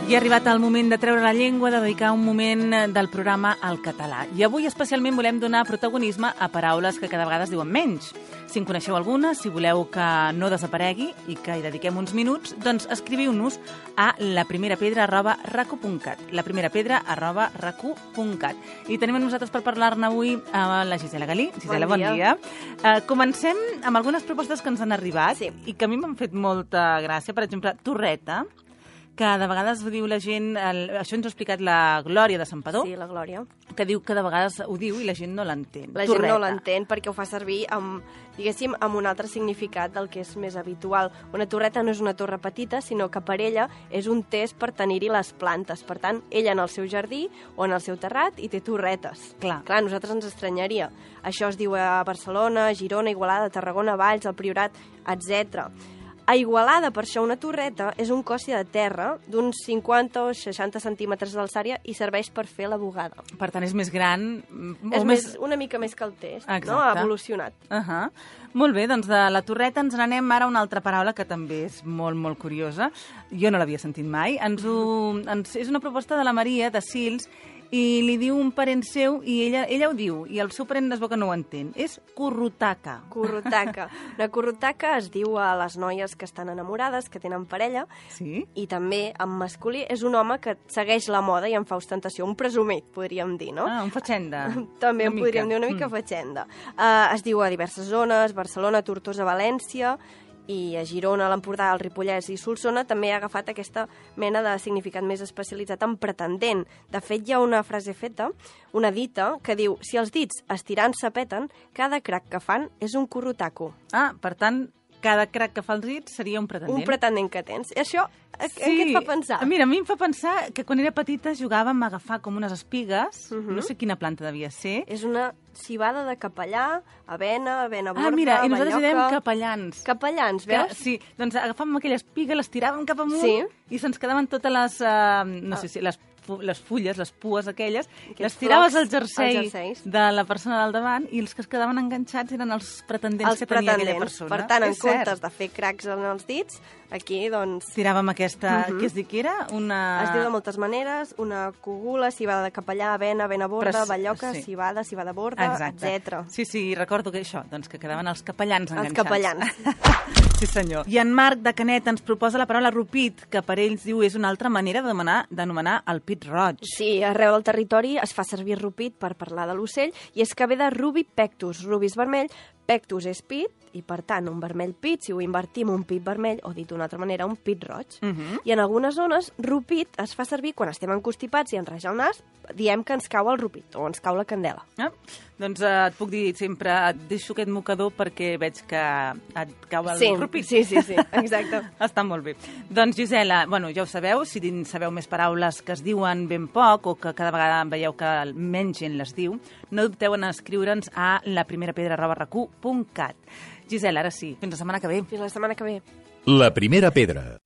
I ha arribat el moment de treure la llengua, de dedicar un moment del programa al català. I avui especialment volem donar protagonisme a paraules que cada vegada es diuen menys. Si en coneixeu alguna, si voleu que no desaparegui i que hi dediquem uns minuts, doncs escriviu-nos a laprimerapedra@racu.cat. laprimerapedra@racu.cat. I tenim amb nosaltres per parlar-ne avui la Gisela Galí. Gisela, bon dia. Comencem amb algunes propostes que ens han arribat i que a mi m'han fet molta gràcia. Per exemple, torreta, que de vegades ho diu la gent, això ens ho ha explicat la Glòria de Santpedor. Sí, la Glòria. Que diu que de vegades ho diu i la gent no l'entén. La gent no l'entén perquè ho fa servir amb un altre significat del que és més habitual. Una torreta no és una torre petita, sinó que per ella és un test per tenir-hi les plantes. Per tant, ella en el seu jardí o en el seu terrat hi té torretes. Clar, a nosaltres ens estranyaria. Això es diu a Barcelona, Girona, Igualada, Tarragona, Valls, el Priorat, etc. A Igualada, per això, una torreta és un cossi de terra d'uns 50 o 60 centímetres d'alçària i serveix per fer la bugada. Per tant, és més gran... És una mica més que el test, no? Ha evolucionat. Molt bé, doncs de la torreta ens n'anem ara a una altra paraula que també és molt, molt curiosa. Jo no l'havia sentit mai. És una proposta de la Maria, de Sils, i li diu un parent seu, i ella ho diu, i el seu parent es veu que no ho entén. És currutaca. Currutaca. Una currutaca es diu a les noies que estan enamorades, que tenen parella, i també en masculí és un home que segueix la moda i en fa ostentació. Un presumit, podríem dir, no? Un fatxenda. També en podríem dir una mica fatxenda. Es diu a diverses zones, Barcelona, Tortosa, València, i a Girona, l'Empordà, el Ripollès i Solsona també ha agafat aquesta mena de significat més especialitzat en pretendent. De fet, hi ha una frase feta, una dita, que diu: si els dits estirant s'apeten, cada crac que fan és un currutaco. Per tant, cada crac que fa els dits seria un pretendent. Un pretendent que tens. I això, en què et fa pensar? Mira, a mi em fa pensar que quan era petita jugàvem a agafar com unes espigues, no sé quina planta devia ser. És una civada de capellà, avena borda, mira, i nosaltres hi dèiem capellans. Capellans, veus? Sí, doncs agafàvem aquella espiga, l'estiràvem cap amunt i se'ns quedaven totes les, no sé si, les fulles, les pues aquelles, les tiraves al jersei de la persona del davant i els que es quedaven enganxats eren els pretendents que tenia aquella persona. Per tant, en comptes de fer cracs en els dits, aquí, doncs... Tiràvem aquesta... Què es diu que era? Es diu de moltes maneres, una cogula, civada de capellà, avena borda, balloca, civada borda, etc. Sí, recordo que això, doncs que quedaven els capellans enganxats. Els capellans. Sí, senyor. I en Marc de Canet ens proposa la paraula rupit, que per ells diu és una altra manera d'anomenar el pit roig. Sí, arreu del territori es fa servir rupit per parlar de l'ocell, i és que ve de rubi pectus. Rubi és vermell, pectus és pit, i per tant un vermell pit, si ho invertim un pit vermell, o dit d'una altra manera, un pit roig. I en algunes zones, rupit es fa servir quan estem encostipats i ens raja el nas, diem que ens cau el rupit, o ens cau la candela. Doncs et puc dir sempre, et deixo aquest mocador perquè veig que et cau el rupit. Sí, exacte. Està molt bé. Doncs, Gisela, ja ho sabeu, si sabeu més paraules que es diuen ben poc o que cada vegada veieu que menys gent les diu, no dubteu en escriure'ns a laprimerapedra@racu.cat. Gisela, ara sí, fins la setmana que ve. Fins la setmana que ve. La primera pedra.